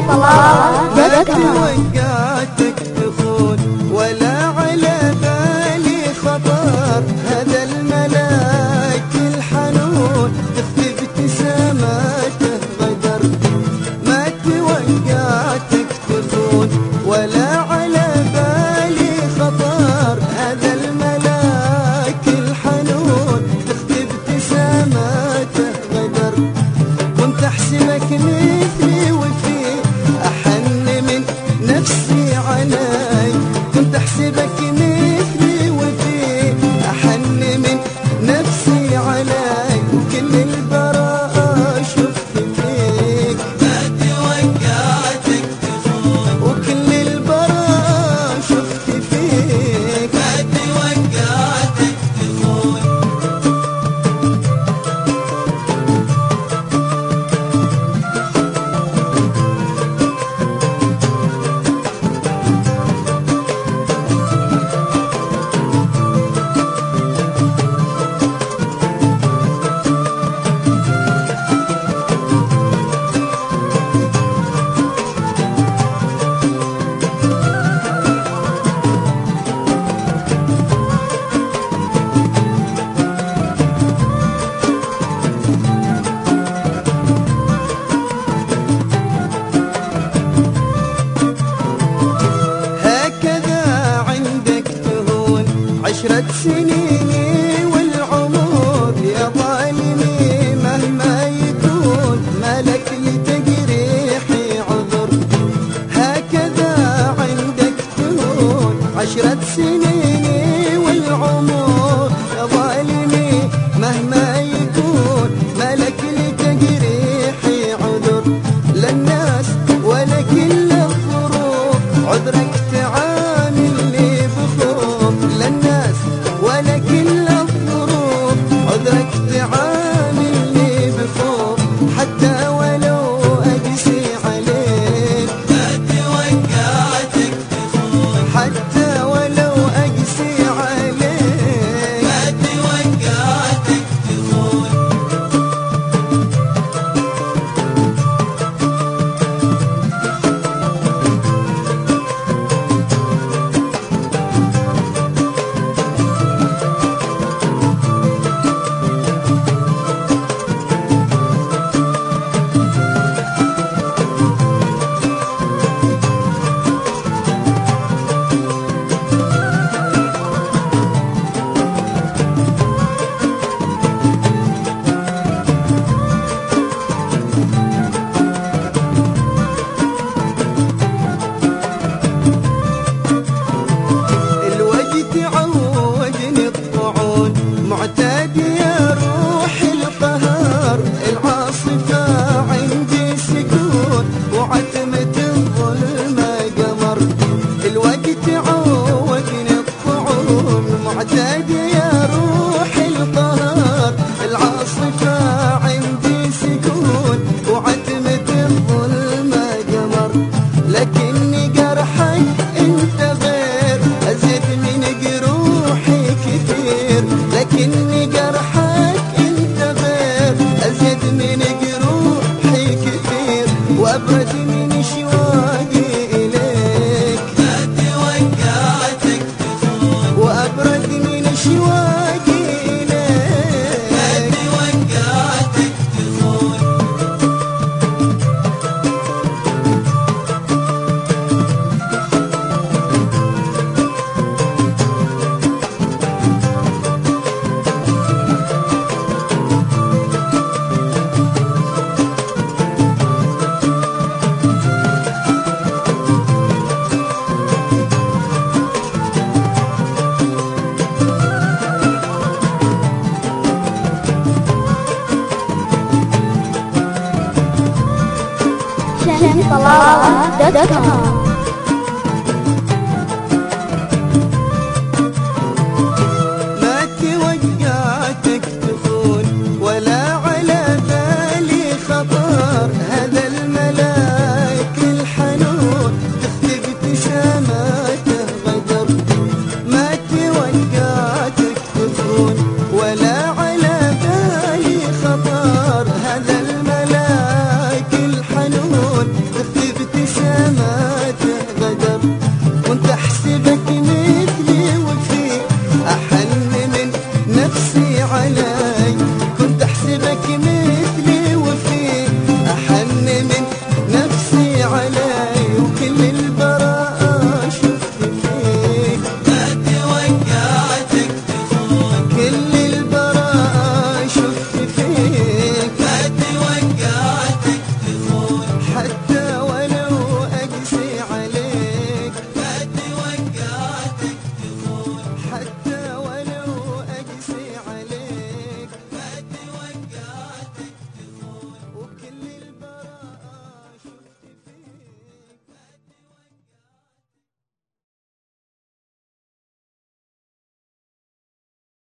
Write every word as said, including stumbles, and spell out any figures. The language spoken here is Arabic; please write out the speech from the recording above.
ما توقعتك تخون ولا على بالي خطر، هذا الملاك الحنون تخفي ابتساماته غدر. ما توقعتك تخون ولا على بالي خطر، هذا الملاك الحنون تخفي ابتساماته غدر. كنت احسبك مثلي وفي أحن من نفسي علي، كنت أحسبك مثلي وفي أحن من نفسي علي، وكل البراءة شفت فيك ما توقعتك تخون، وكل البراءة شفت فيك ما توقعتك تخون. عشرة سنيني والعمر يا ظالمي مهما يكون مالك لتجريحي عذر. هكذا عندك تهون عشرة سنيني والعمر يا ظالمي مهما يكون مالك لتجريحي عذر. لا الناس ولا كل الظروف عذرك تعامل لي بخوف، لا الناس ولا كل الظروف عذرك تعامل لي بخوف، حتى ولو أقسي عليك ما توقعتك تخون، حتى ولو أقسي عليك ما توقعتك تخون. عودني الطعون معتاد يا روح القهر، العاصفة عندي سكون وعتمة الظلمة قمر. الوقت عودني الطعون معتاد يا روح القهر، العاصفة عندي سكون وعتمة الظلمة قمر. لكني جرحك انت غير ازيد من جروحي كتير، لكني جرحك انت غير ازيد من جروحي كتير، وابرد من شواقي اليك ما توقعتك تخون، وابرد من شواقي اليك ما توقعتك تخون. شمس طلال دوت كوم.